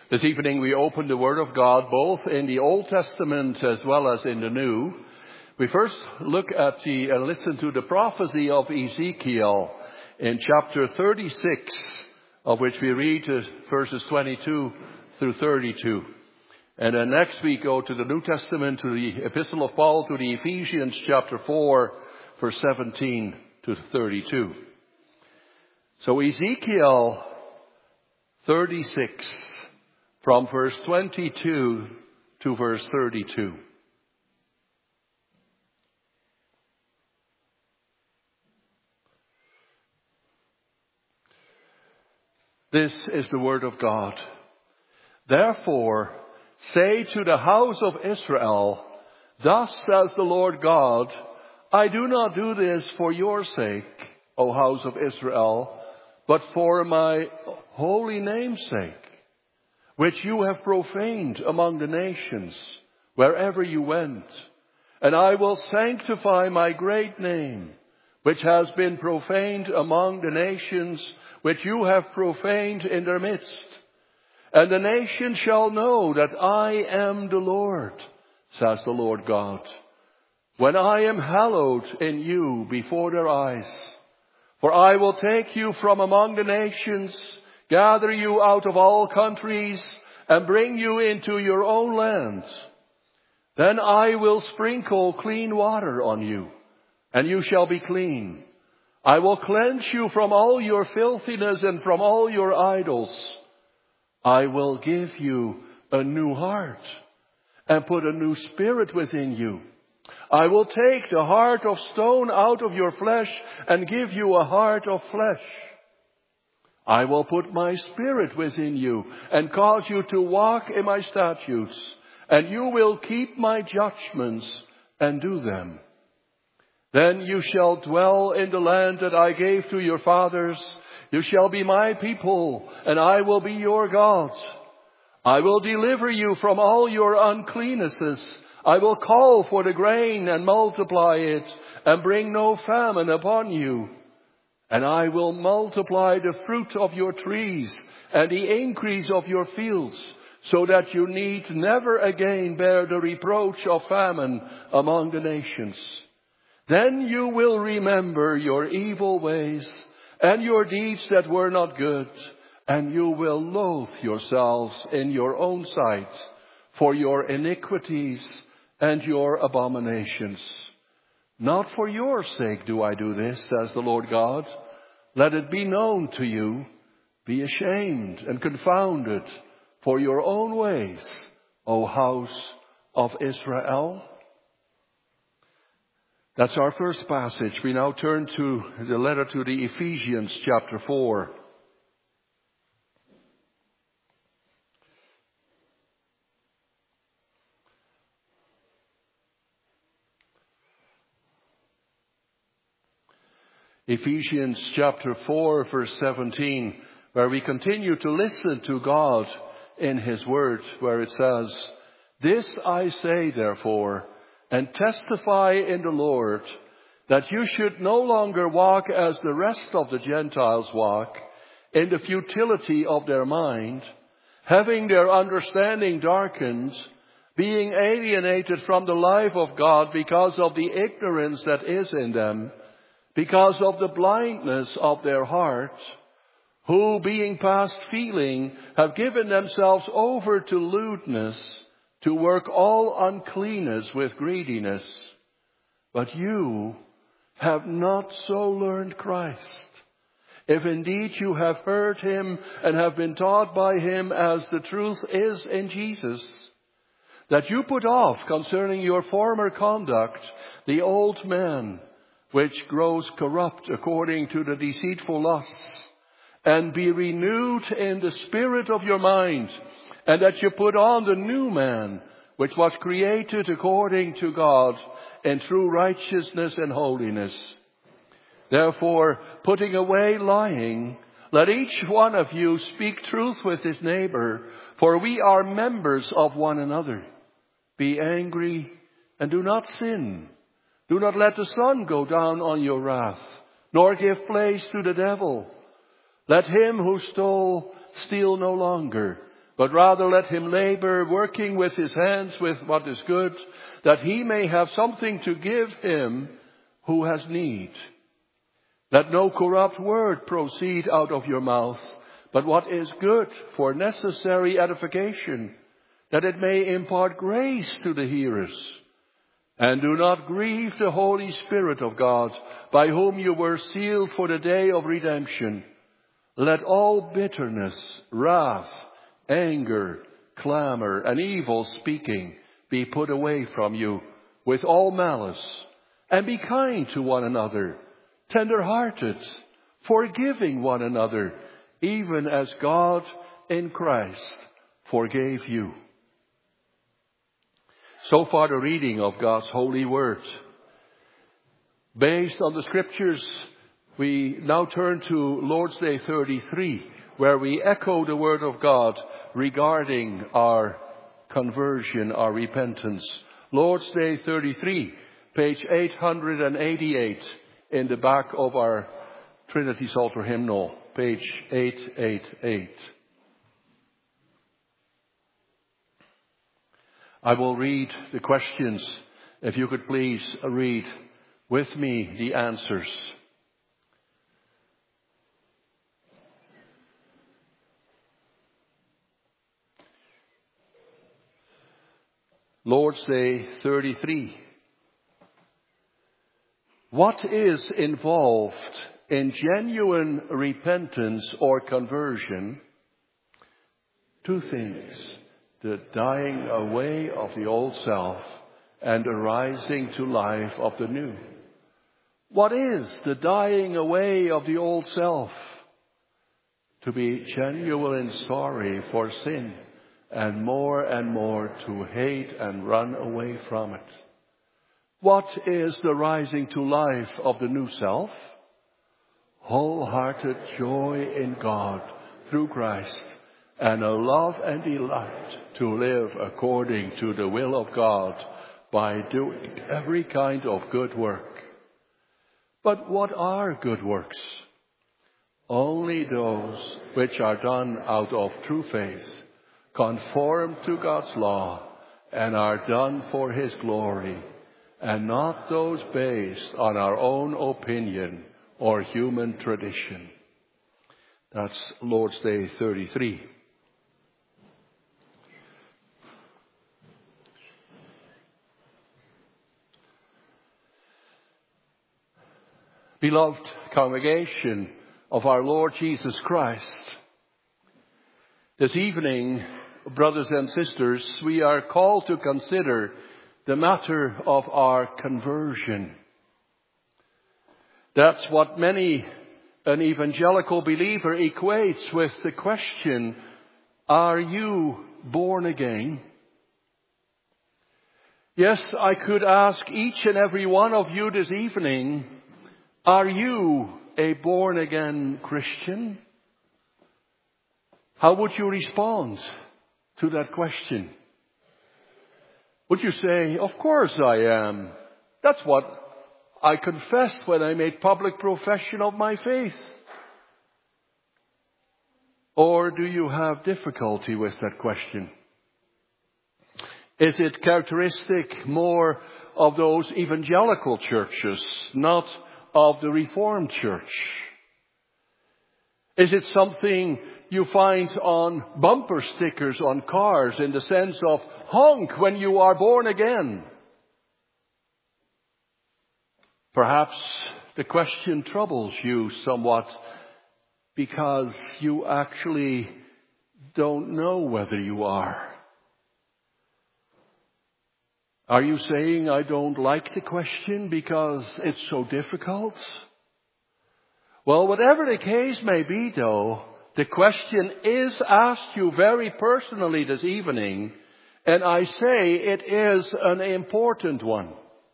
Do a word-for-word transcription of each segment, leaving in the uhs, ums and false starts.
This evening we open the Word of God both in the Old Testament as well as in the New. We first look at the and listen to the prophecy of Ezekiel in chapter thirty-six, of which we read verses twenty-two through thirty-two. And then next we go to the New Testament, to the Epistle of Paul to the Ephesians chapter four, verse seventeen to thirty-two. So Ezekiel thirty-six, from verse twenty-two to verse thirty-two. This is the word of God. Therefore, say to the house of Israel, thus says the Lord God, I do not do this for your sake, O house of Israel, but for my holy name's sake, which you have profaned among the nations, wherever you went. And I will sanctify my great name, which has been profaned among the nations, which you have profaned in their midst. And the nations shall know that I am the Lord, says the Lord God, when I am hallowed in you before their eyes. For I will take you from among the nations, gather you out of all countries, and bring you into your own land. Then I will sprinkle clean water on you, and you shall be clean. I will cleanse you from all your filthiness and from all your idols. I will give you a new heart and put a new spirit within you. I will take the heart of stone out of your flesh and give you a heart of flesh. I will put my spirit within you and cause you to walk in my statutes, and you will keep my judgments and do them. Then you shall dwell in the land that I gave to your fathers. You shall be my people, and I will be your God. I will deliver you from all your uncleannesses. I will call for the grain and multiply it, and bring no famine upon you. And I will multiply the fruit of your trees and the increase of your fields, so that you need never again bear the reproach of famine among the nations. Then you will remember your evil ways and your deeds that were not good, and you will loathe yourselves in your own sight for your iniquities and your abominations. Not for your sake do I do this, says the Lord God. Let it be known to you. Be ashamed and confounded for your own ways, O house of Israel. That's our first passage. We now turn to the letter to the Ephesians chapter four. Ephesians chapter four, verse seventeen, where we continue to listen to God in His Word, where it says, This I say, therefore, and testify in the Lord, that you should no longer walk as the rest of the Gentiles walk, in the futility of their mind, having their understanding darkened, being alienated from the life of God because of the ignorance that is in them, because of the blindness of their heart, who, being past feeling, have given themselves over to lewdness, to work all uncleanness with greediness. But you have not so learned Christ, if indeed you have heard Him and have been taught by Him as the truth is in Jesus, that you put off concerning your former conduct the old man, which grows corrupt according to the deceitful lusts, and be renewed in the spirit of your mind, and that you put on the new man, which was created according to God in true righteousness and holiness. Therefore, putting away lying, let each one of you speak truth with his neighbor, for we are members of one another. Be angry and do not sin. Do not let the sun go down on your wrath, nor give place to the devil. Let him who stole steal no longer, but rather let him labor, working with his hands with what is good, that he may have something to give him who has need. Let no corrupt word proceed out of your mouth, but what is good for necessary edification, that it may impart grace to the hearers. And do not grieve the Holy Spirit of God, by whom you were sealed for the day of redemption. Let all bitterness, wrath, anger, clamor, and evil speaking be put away from you, with all malice. And be kind to one another, tender-hearted, forgiving one another, even as God in Christ forgave you. So far the reading of God's holy word. Based on the scriptures, we now turn to Lord's Day thirty-three, where we echo the word of God regarding our conversion, our repentance. Lord's Day thirty-three, page eight hundred eighty-eight in the back of our Trinity Psalter hymnal, page eight eighty-eight. I will read the questions. If you could please read with me the answers. Lord's Day thirty-three. What is involved in genuine repentance or conversion? Two things. The dying away of the old self and the rising to life of the new. What is the dying away of the old self? To be genuine sorry for sin and more and more to hate and run away from it. What is the rising to life of the new self? Wholehearted joy in God through Christ, and a love and delight to live according to the will of God by doing every kind of good work. But what are good works? Only those which are done out of true faith, conform to God's law, and are done for His glory, and not those based on our own opinion or human tradition. That's Lord's Day thirty-three. Beloved congregation of our Lord Jesus Christ, this evening, brothers and sisters, we are called to consider the matter of our conversion. That's what many an evangelical believer equates with the question, are you born again? Yes, I could ask each and every one of you this evening, are you a born-again Christian? How would you respond to that question? Would you say, of course I am. That's what I confessed when I made public profession of my faith. Or do you have difficulty with that question? Is it characteristic more of those evangelical churches, not of the Reformed Church? Is it something you find on bumper stickers on cars in the sense of honk when you are born again? Perhaps the question troubles you somewhat because you actually don't know whether you are. Are you saying, I don't like the question because it's so difficult? Well, whatever the case may be, though, the question is asked you very personally this evening, and I say it is an important one.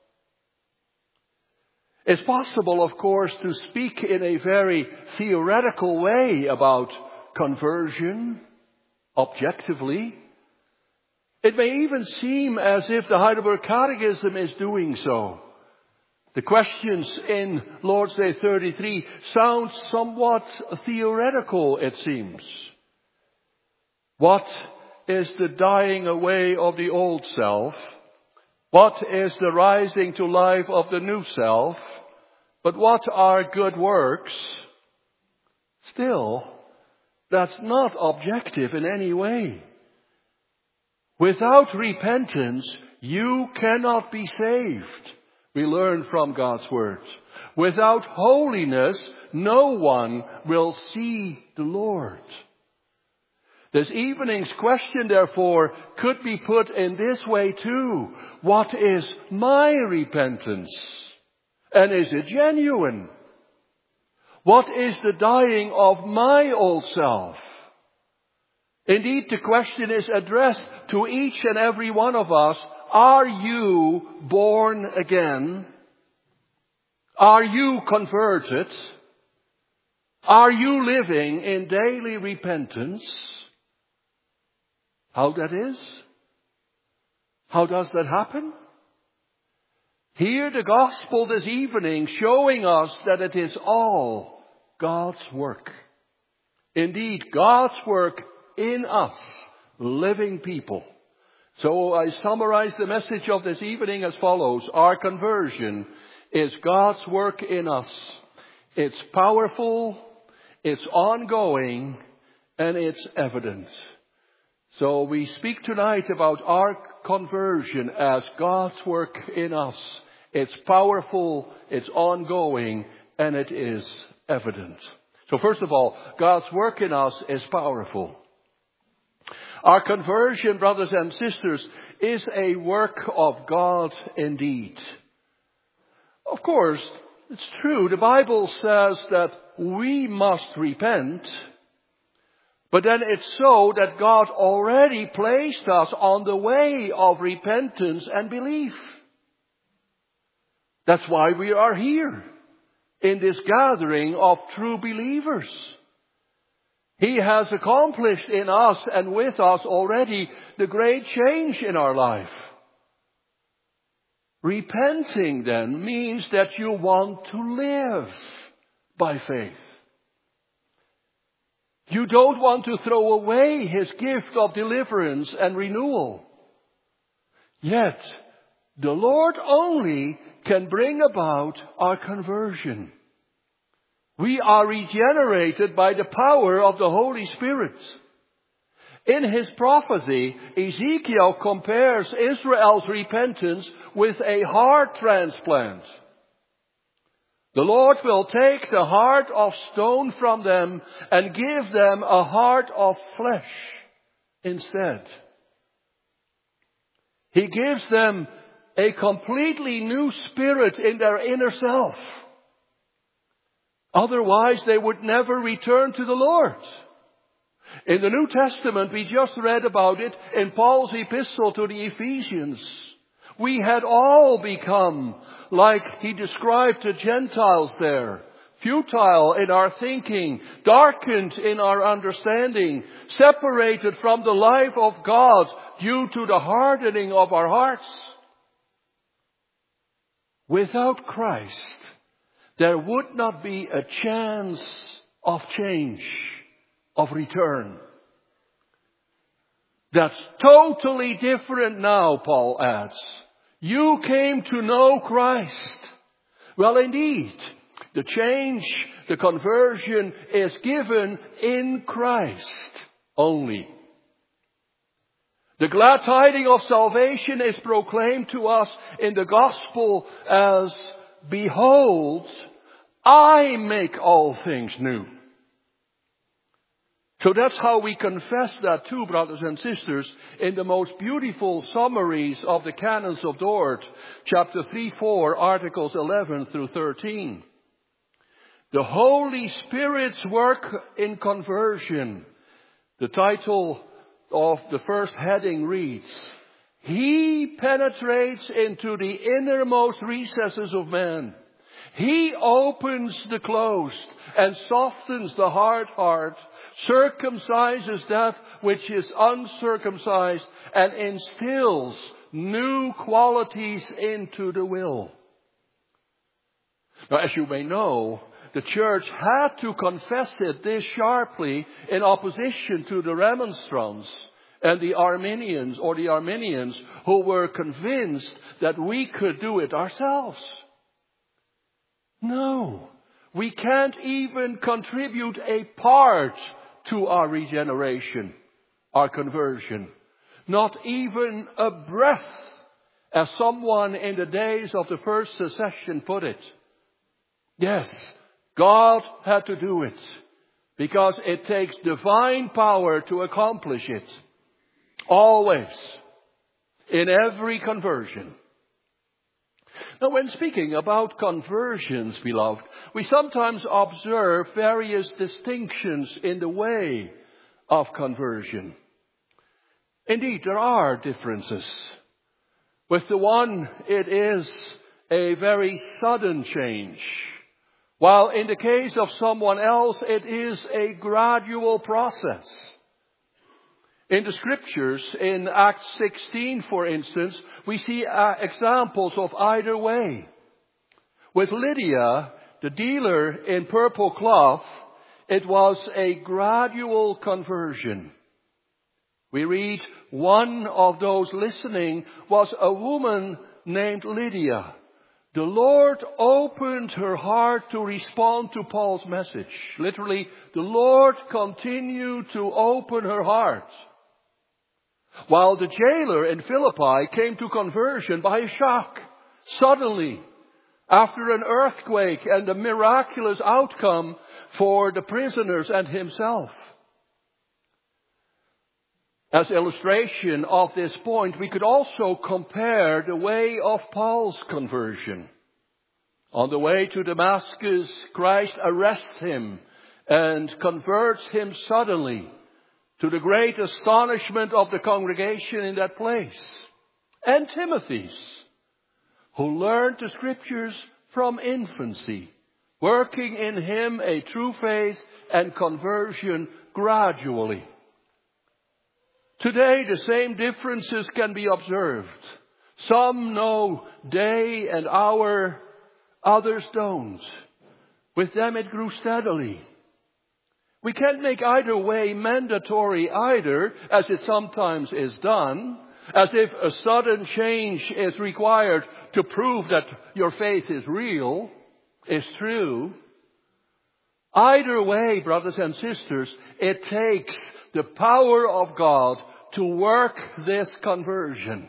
It's possible, of course, to speak in a very theoretical way about conversion, objectively. It may even seem as if the Heidelberg Catechism is doing so. The questions in Lord's Day thirty-three sound somewhat theoretical, it seems. What is the dying away of the old self? What is the rising to life of the new self? But what are good works? Still, that's not objective in any way. Without repentance, you cannot be saved. We learn from God's Word. Without holiness, no one will see the Lord. This evening's question, therefore, could be put in this way too. What is my repentance? And is it genuine? What is the dying of my old self? Indeed, the question is addressed to each and every one of us. Are you born again? Are you converted? Are you living in daily repentance? How that is? How does that happen? Hear the gospel this evening showing us that it is all God's work. Indeed, God's work in us, living people. So I summarize the message of this evening as follows. Our conversion is God's work in us. It's powerful, it's ongoing, and it's evident. So we speak tonight about our conversion as God's work in us. It's powerful, it's ongoing, and it is evident. So first of all, God's work in us is powerful. Our conversion, brothers and sisters, is a work of God indeed. Of course, it's true. The Bible says that we must repent. But then it's so that God already placed us on the way of repentance and belief. That's why we are here in this gathering of true believers. He has accomplished in us and with us already the great change in our life. Repenting then means that you want to live by faith. You don't want to throw away His gift of deliverance and renewal. Yet, the Lord only can bring about our conversion. We are regenerated by the power of the Holy Spirit. In his prophecy, Ezekiel compares Israel's repentance with a heart transplant. The Lord will take the heart of stone from them and give them a heart of flesh instead. He gives them a completely new spirit in their inner self. Otherwise, they would never return to the Lord. In the New Testament, we just read about it in Paul's epistle to the Ephesians. We had all become, like he described the Gentiles there, futile in our thinking, darkened in our understanding, separated from the life of God due to the hardening of our hearts. Without Christ, there would not be a chance of change, of return. That's totally different now, Paul adds. You came to know Christ. Well, indeed, the change, the conversion is given in Christ only. The glad tidings of salvation is proclaimed to us in the gospel as, behold, I make all things new. So that's how we confess that too, brothers and sisters, in the most beautiful summaries of the canons of Dort, chapter three, four, articles eleven through thirteen. The Holy Spirit's work in conversion. The title of the first heading reads, He penetrates into the innermost recesses of man. He opens the closed and softens the hard heart, circumcises that which is uncircumcised, and instills new qualities into the will. Now, as you may know, the church had to confess it this sharply in opposition to the Remonstrants and the Arminians or the Arminians who were convinced that we could do it ourselves. No, we can't even contribute a part to our regeneration, our conversion. Not even a breath, as someone in the days of the first secession put it. Yes, God had to do it because it takes divine power to accomplish it. Always. In every conversion. Now, when speaking about conversions, beloved, we sometimes observe various distinctions in the way of conversion. Indeed, there are differences. With the one, it is a very sudden change, while in the case of someone else, it is a gradual process. In the scriptures, in Acts sixteen, for instance, we see uh, examples of either way. With Lydia, the dealer in purple cloth, it was a gradual conversion. We read one of those listening was a woman named Lydia. The Lord opened her heart to respond to Paul's message. Literally, the Lord continued to open her heart. While the jailer in Philippi came to conversion by a shock, suddenly, after an earthquake and a miraculous outcome for the prisoners and himself. As illustration of this point, we could also compare the way of Paul's conversion. On the way to Damascus, Christ arrests him and converts him suddenly, to the great astonishment of the congregation in that place. And Timothy's, who learned the scriptures from infancy, working in him a true faith and conversion gradually. Today, the same differences can be observed. Some know day and hour, others don't. With them it grew steadily. We can't make either way mandatory either, as it sometimes is done, as if a sudden change is required to prove that your faith is real, is true. Either way, brothers and sisters, it takes the power of God to work this conversion.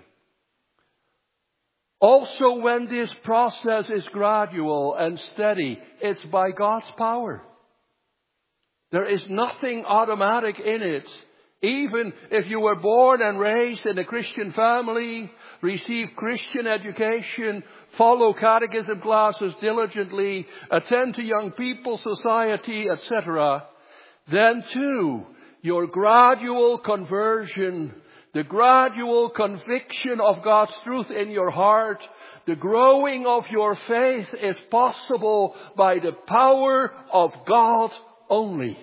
Also, when this process is gradual and steady, it's by God's power. There is nothing automatic in it. Even if you were born and raised in a Christian family, receive Christian education, follow catechism classes diligently, attend to young people's society, et cetera, then too, your gradual conversion, the gradual conviction of God's truth in your heart, the growing of your faith is possible by the power of God only.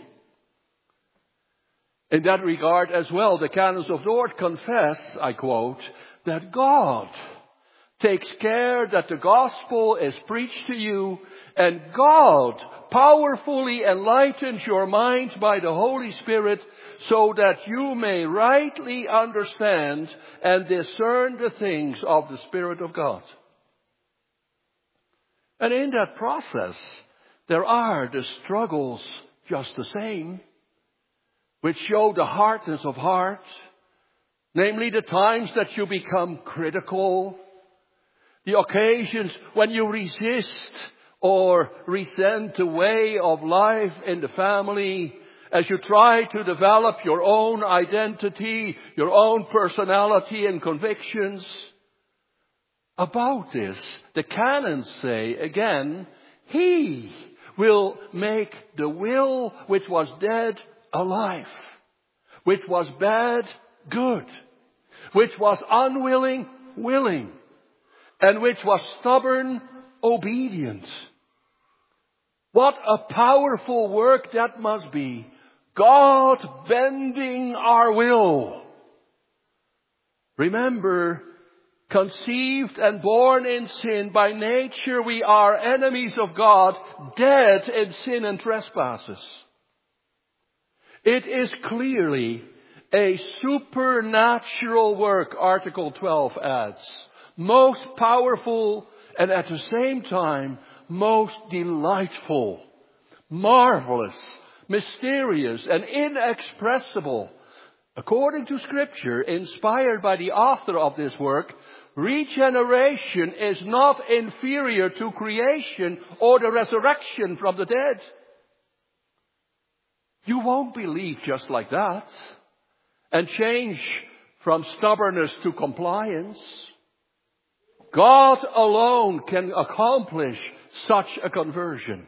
In that regard as well, the canons of Dort confess, I quote, that God takes care that the gospel is preached to you, and God powerfully enlightens your mind by the Holy Spirit so that you may rightly understand and discern the things of the Spirit of God. And in that process, there are the struggles just the same, which show the hardness of heart, namely the times that you become critical, the occasions when you resist or resent the way of life in the family, as you try to develop your own identity, your own personality and convictions. About this, the canons say again, He will make the will which was dead alive, which was bad good, which was unwilling willing, and which was stubborn obedient. What a powerful work that must be. God bending our will. Remember, conceived and born in sin, by nature we are enemies of God, dead in sin and trespasses. It is clearly a supernatural work, Article twelve adds. Most powerful and at the same time most delightful, marvelous, mysterious and inexpressible. According to Scripture, inspired by the author of this work, regeneration is not inferior to creation or the resurrection from the dead. You won't believe just like that and change from stubbornness to compliance. God alone can accomplish such a conversion.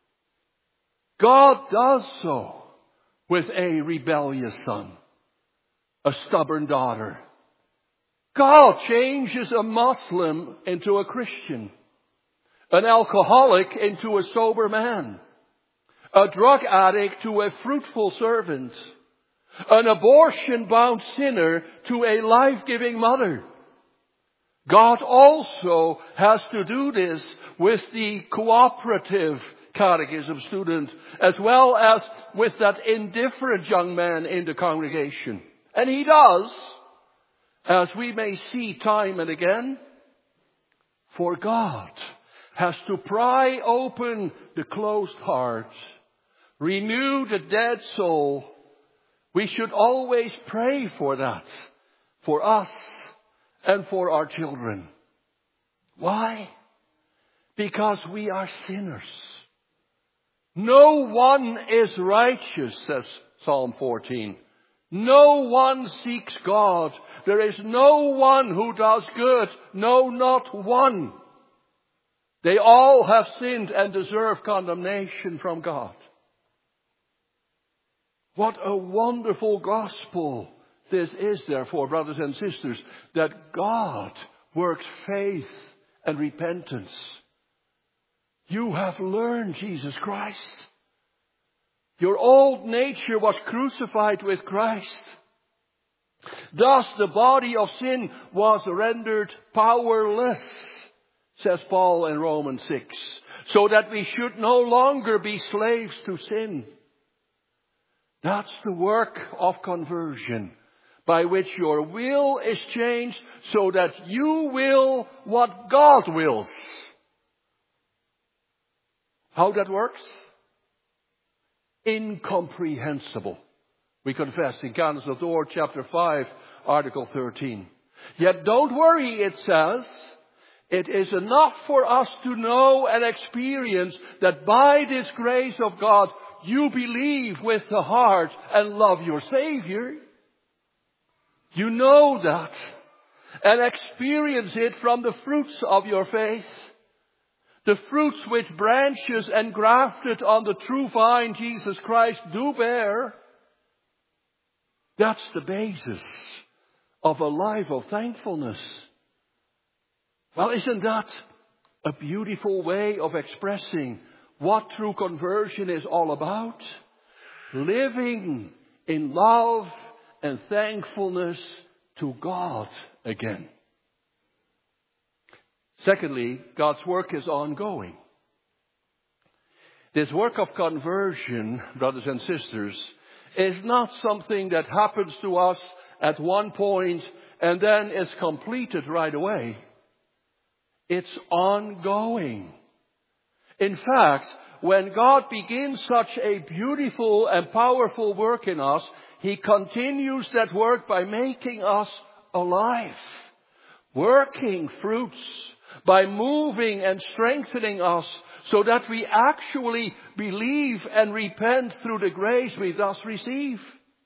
God does so with a rebellious son, a stubborn daughter. God changes a Muslim into a Christian, an alcoholic into a sober man, a drug addict to a fruitful servant, an abortion-bound sinner to a life-giving mother. God also has to do this with the cooperative catechism student, as well as with that indifferent young man in the congregation. And He does, as we may see time and again. For God has to pry open the closed heart, renew the dead soul. We should always pray for that, for us and for our children. Why? Because we are sinners. No one is righteous, says Psalm fourteen. No one seeks God. There is no one who does good. No, not one. They all have sinned and deserve condemnation from God. What a wonderful gospel this is, therefore, brothers and sisters, that God works faith and repentance. You have learned Jesus Christ. Your old nature was crucified with Christ. Thus the body of sin was rendered powerless, says Paul in Romans six, so that we should no longer be slaves to sin. That's the work of conversion, by which your will is changed so that you will what God wills. How that works? Incomprehensible. We confess in Canons of Dort, chapter five, article thirteen. Yet don't worry, it says. It is enough for us to know and experience that by this grace of God, you believe with the heart and love your Savior. You know that and experience it from the fruits of your faith. The fruits which branches engrafted on the true vine, Jesus Christ, do bear. That's the basis of a life of thankfulness. Well, isn't that a beautiful way of expressing what true conversion is all about? Living in love and thankfulness to God again. Secondly, God's work is ongoing. This work of conversion, brothers and sisters, is not something that happens to us at one point and then is completed right away. It's ongoing. In fact, when God begins such a beautiful and powerful work in us, He continues that work by making us alive, working fruits, by moving and strengthening us so that we actually believe and repent through the grace we thus receive.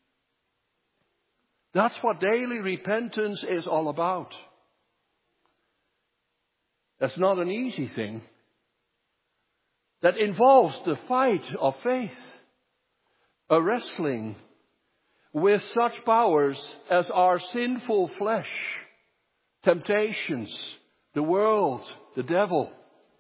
That's what daily repentance is all about. That's not an easy thing. That involves the fight of faith, a wrestling with such powers as our sinful flesh, temptations, the world, the devil.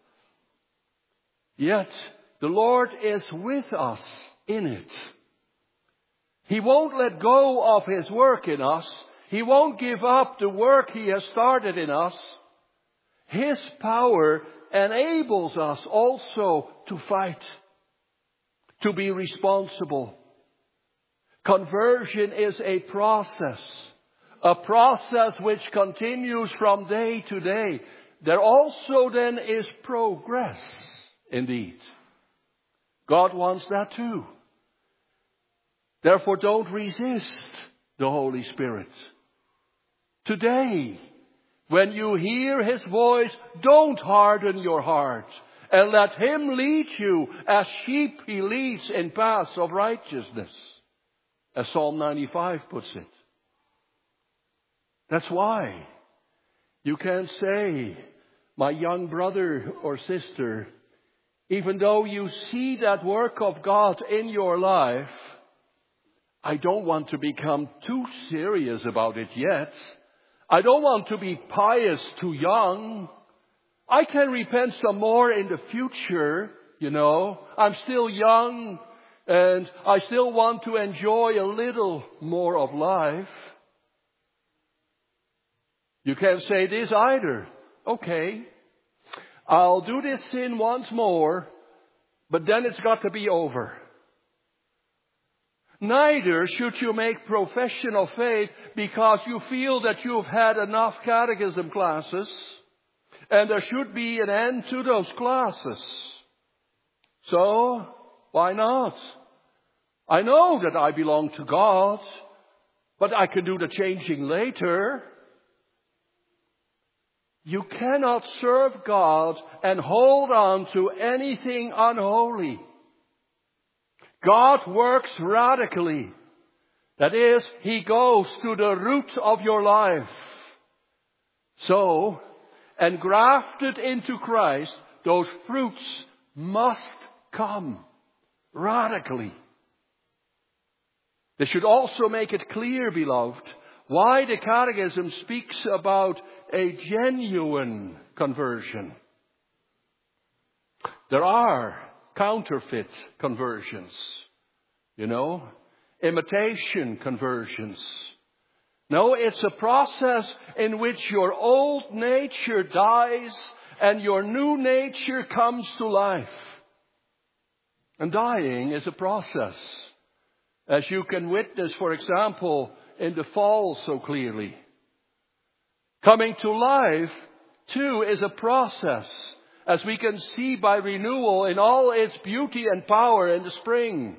Yet the Lord is with us in it. He won't let go of His work in us, He won't give up the work He has started in us. His power enables us also to fight, to be responsible. Conversion is a process, a process which continues from day to day. There also then is progress, indeed. God wants that too. Therefore, don't resist the Holy Spirit. Today, when you hear His voice, don't harden your heart and let Him lead you as sheep He leads in paths of righteousness, as Psalm ninety-five puts it. That's why you can say, my young brother or sister, even though you see that work of God in your life, I don't want to become too serious about it yet. I don't want to be pious too young. I can repent some more in the future, you know. I'm still young and I still want to enjoy a little more of life. You can't say this either. Okay, I'll do this sin once more, but then it's got to be over. Neither should you make profession of faith because you feel that you've had enough catechism classes and there should be an end to those classes. So, why not? I know that I belong to God, but I can do the changing later. You cannot serve God and hold on to anything unholy. God works radically. That is, He goes to the root of your life. So, engrafted into Christ, those fruits must come radically. This should also make it clear, beloved, why the Catechism speaks about a genuine conversion. There are counterfeit conversions, you know, imitation conversions. No, it's a process in which your old nature dies and your new nature comes to life. And dying is a process, as you can witness, for example, in the fall so clearly. Coming to life, too, is a process, as we can see by renewal in all its beauty and power in the spring.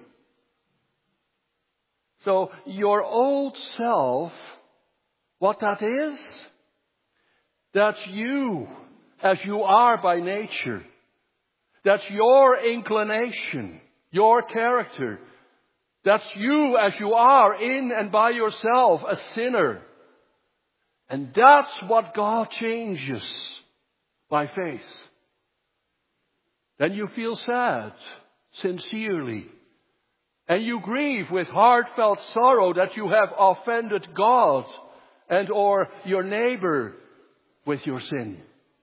So your old self, what that is? That's you as you are by nature. That's your inclination, your character. That's you as you are in and by yourself, a sinner. And that's what God changes by faith. Then you feel sad, sincerely. And you grieve with heartfelt sorrow that you have offended God and or your neighbor with your sin.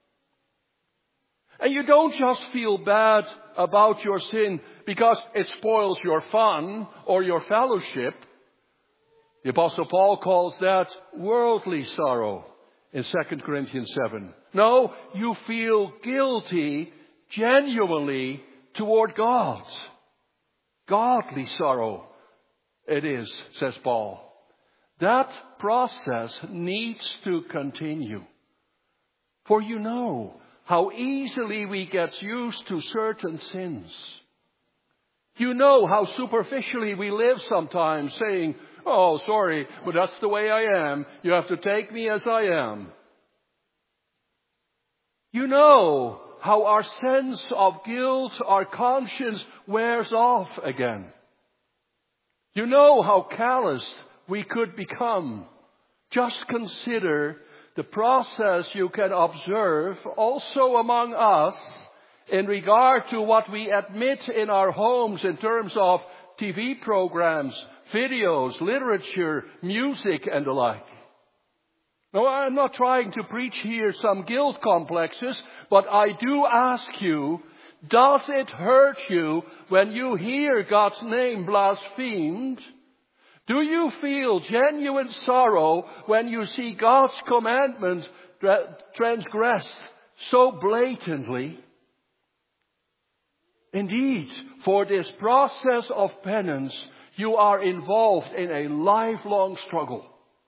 And you don't just feel bad about your sin because it spoils your fun or your fellowship. The Apostle Paul calls that worldly sorrow in Second Corinthians seven. No, you feel guilty genuinely toward God. Godly sorrow it is, says Paul. That process needs to continue. For you know how easily we get used to certain sins. You know how superficially we live sometimes, saying, oh, sorry, but that's the way I am. You have to take me as I am. You know how our sense of guilt, our conscience wears off again. You know how callous we could become. Just consider the process you can observe also among us in regard to what we admit in our homes in terms of T V programs, videos, literature, music, and the like. Now, I'm not trying to preach here some guilt complexes, but I do ask you, does it hurt you when you hear God's name blasphemed? Do you feel genuine sorrow when you see God's commandment transgressed so blatantly? Indeed, for this process of penance, you are involved in a lifelong struggle.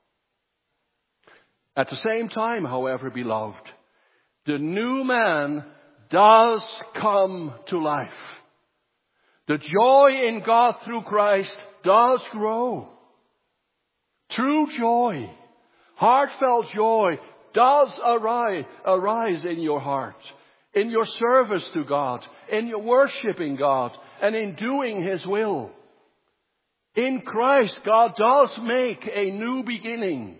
At the same time, however, beloved, the new man does come to life. The joy in God through Christ does grow. True joy, heartfelt joy does arise, arise in your heart, in your service to God, in your worshiping God, and in doing His will. In Christ, God does make a new beginning.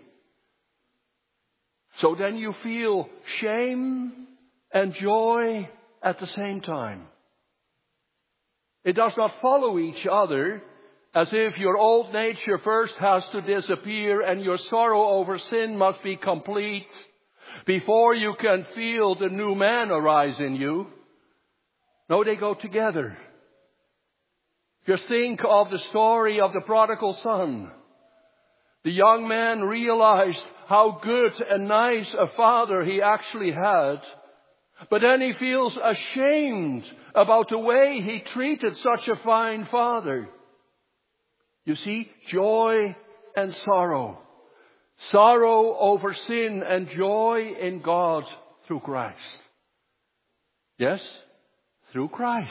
So then you feel shame and joy at the same time. It does not follow each other, as if your old nature first has to disappear and your sorrow over sin must be complete before you can feel the new man arise in you. No, they go together. Just think of the story of the prodigal son. The young man realized how good and nice a father he actually had. But then he feels ashamed about the way he treated such a fine father. You see, joy and sorrow. Sorrow over sin and joy in God through Christ. Yes, through Christ.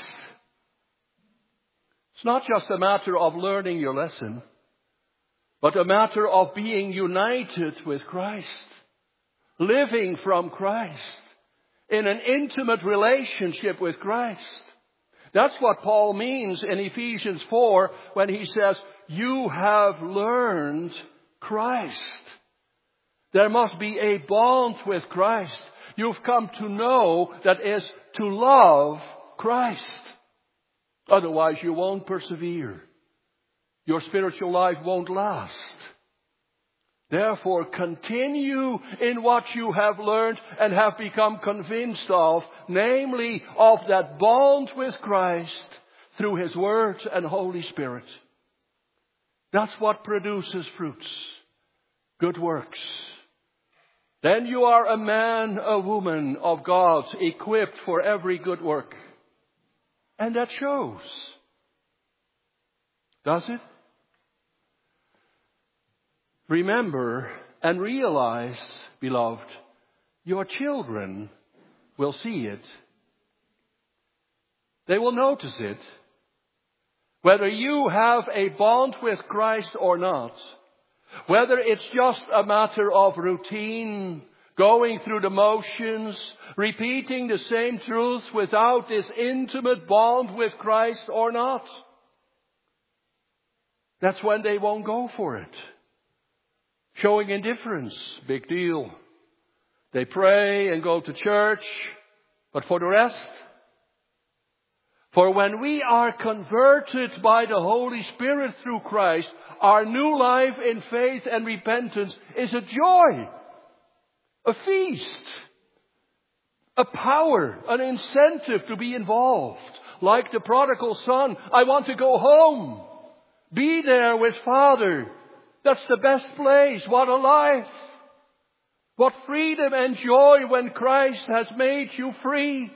It's not just a matter of learning your lesson, but a matter of being united with Christ, living from Christ, in an intimate relationship with Christ. That's what Paul means in Ephesians four when he says, you have learned Christ. There must be a bond with Christ. You've come to know that is to love Christ. Otherwise you won't persevere. Your spiritual life won't last. Therefore, continue in what you have learned and have become convinced of, namely of that bond with Christ through His Word and Holy Spirit. That's what produces fruits, good works. Then you are a man, a woman of God, equipped for every good work. And that shows. Does it? Remember and realize, beloved, your children will see it. They will notice it. Whether you have a bond with Christ or not, whether it's just a matter of routine, going through the motions, repeating the same truths without this intimate bond with Christ or not, that's when they won't go for it. Showing indifference, big deal. They pray and go to church, but for the rest? For when we are converted by the Holy Spirit through Christ, our new life in faith and repentance is a joy, a feast, a power, an incentive to be involved. Like the prodigal son, I want to go home, be there with Father. That's the best place. What a life. What freedom and joy when Christ has made you free.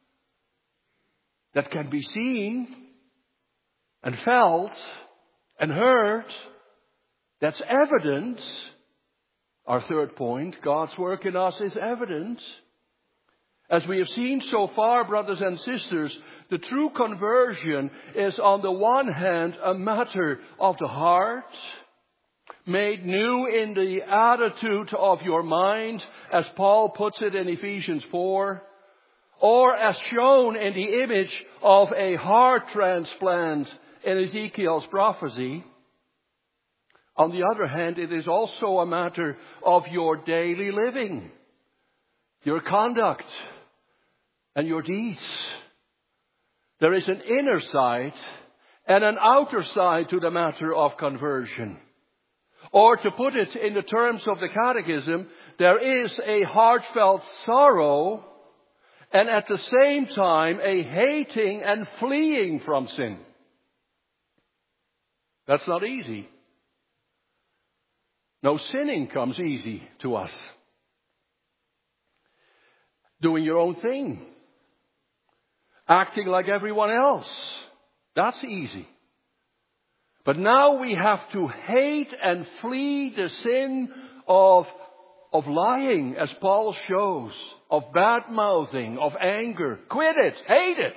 That can be seen and felt and heard. That's evident. Our third point, God's work in us is evident. As we have seen so far, brothers and sisters, the true conversion is on the one hand a matter of the heart, made new in the attitude of your mind, as Paul puts it in Ephesians four, or as shown in the image of a heart transplant in Ezekiel's prophecy. On the other hand, it is also a matter of your daily living, your conduct, and your deeds. There is an inner side and an outer side to the matter of conversion. Or to put it in the terms of the Catechism, there is a heartfelt sorrow and at the same time a hating and fleeing from sin. That's not easy. No, sinning comes easy to us. Doing your own thing. Acting like everyone else. That's easy. But now we have to hate and flee the sin of, of lying, as Paul shows, of bad-mouthing, of anger. Quit it. Hate it.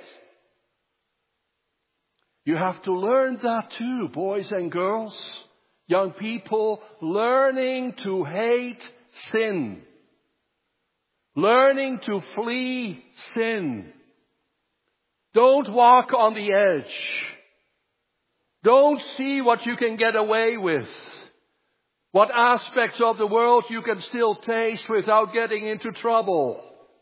You have to learn that too, boys and girls. Young people, learning to hate sin. Learning to flee sin. Don't walk on the edge. Don't see what you can get away with. What aspects of the world you can still taste without getting into trouble.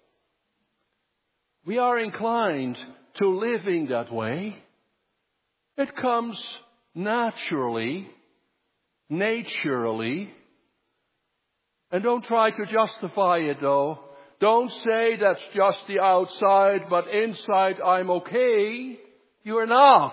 We are inclined to living that way. It comes naturally, naturally. And don't try to justify it though. Don't say that's just the outside, but inside I'm okay. You are not.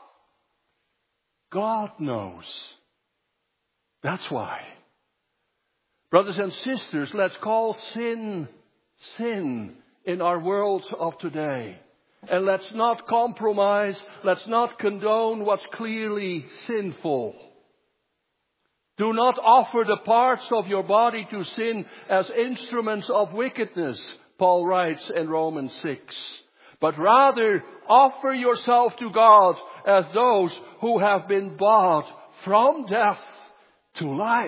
God knows. That's why. Brothers and sisters, let's call sin, sin in our world of today. And let's not compromise, let's not condone what's clearly sinful. Do not offer the parts of your body to sin as instruments of wickedness, Paul writes in Romans six. But rather offer yourself to God as those who have been bought from death to life.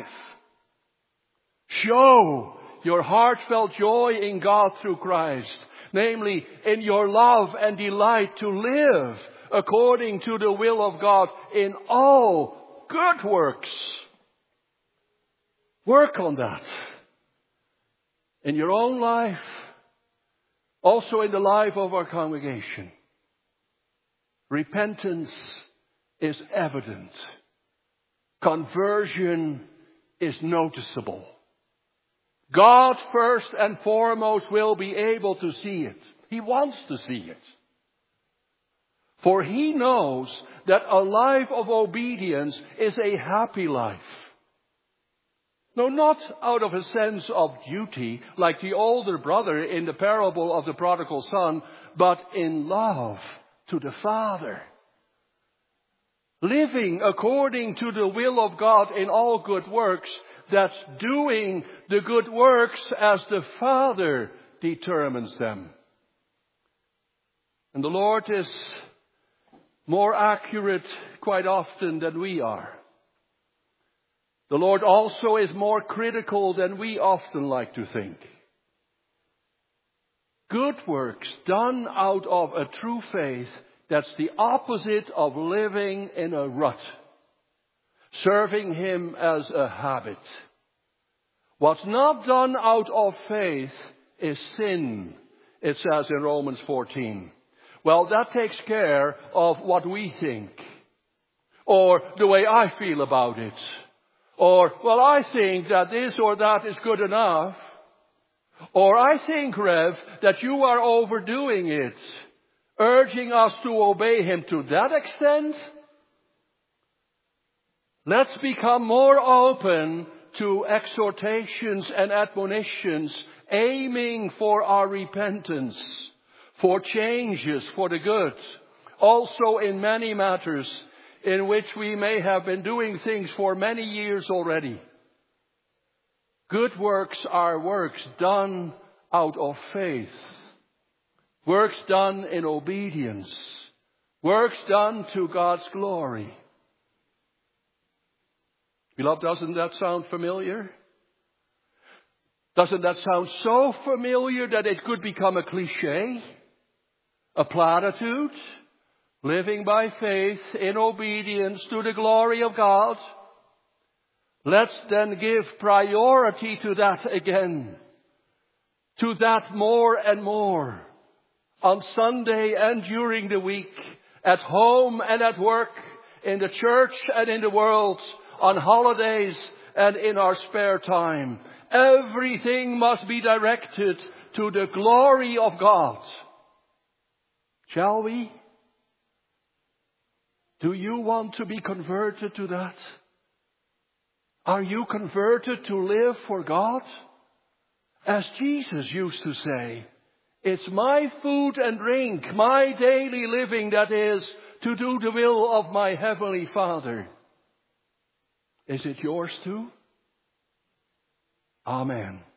Show your heartfelt joy in God through Christ, namely in your love and delight to live according to the will of God in all good works. Work on that. In your own life, also in the life of our congregation. Repentance is evident. Conversion is noticeable. God first and foremost will be able to see it. He wants to see it. For He knows that a life of obedience is a happy life. No, not out of a sense of duty, like the older brother in the parable of the prodigal son, but in love to the Father. Living according to the will of God in all good works, that's doing the good works as the Father determines them. And the Lord is more accurate quite often than we are. The Lord also is more critical than we often like to think. Good works done out of a true faith, that's the opposite of living in a rut. Serving Him as a habit. What's not done out of faith is sin, it says in Romans fourteen. Well, that takes care of what we think. Or the way I feel about it. Or, well, I think that this or that is good enough. Or I think, Rev, that you are overdoing it. Urging us to obey Him to that extent. Let's become more open to exhortations and admonitions aiming for our repentance, for changes, for the good. Also in many matters in which we may have been doing things for many years already. Good works are works done out of faith. Works done in obedience. Works done to God's glory. Beloved, doesn't that sound familiar? Doesn't that sound so familiar that it could become a cliche? A platitude? Living by faith in obedience to the glory of God. Let's then give priority to that again. To that more and more. On Sunday and during the week. At home and at work. In the church and in the world. On holidays and in our spare time. Everything must be directed to the glory of God. Shall we? Do you want to be converted to that? Are you converted to live for God? As Jesus used to say, it's my food and drink, my daily living, that is, to do the will of my heavenly Father. Is it yours too? Amen.